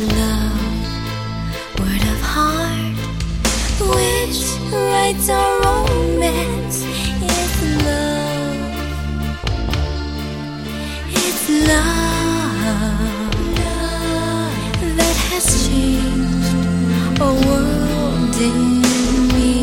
love, word of heart, which writes our romance. It's love, it's love, that has changed a world in me.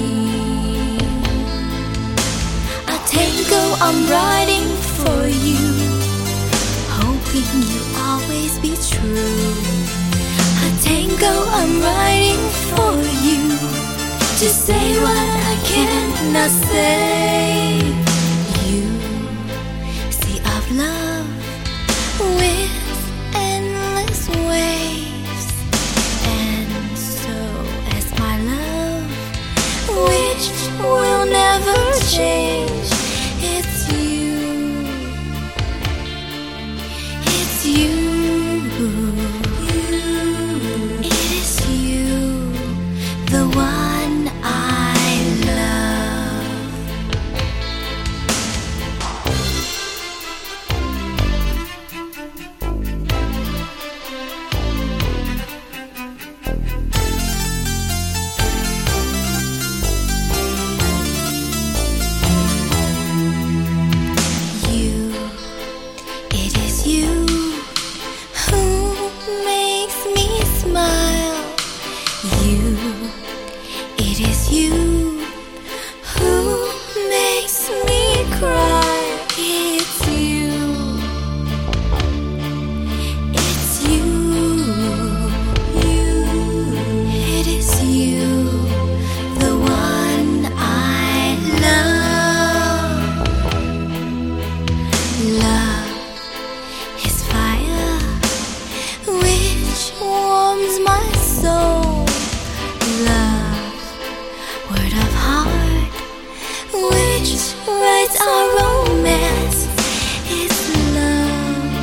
A tango I'm writing for you, hoping you always be true. A tango I'm writing for you, to say what I cannot say. You sea of love with endless waves, and so as my love, which will never change. It's you, it's you. It is you, the one I love. You, it is you who makes me smile. You, it is you who makes me cry. It's you, it's you, it is you, the one I love. Love is fire, which warms my soul. Love, word of heart, which writes our romance. It's love,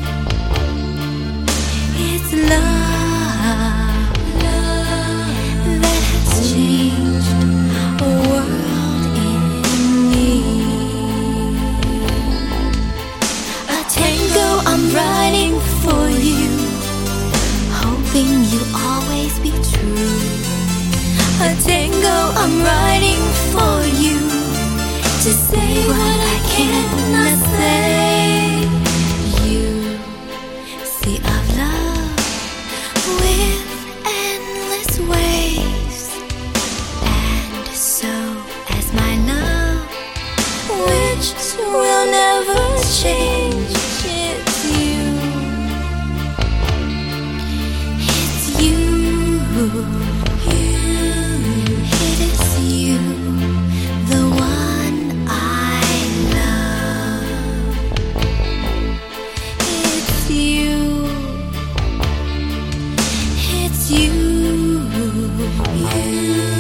it's love, that has changed a world in me. A tango I'm writing for you, hoping you always be true. A tango I'm writing for you, to say what I cannot say. You, sea of love with endless waves, and so as my love, which will never change. It's you, it's you. It is you, the one I love. It's you, it's you.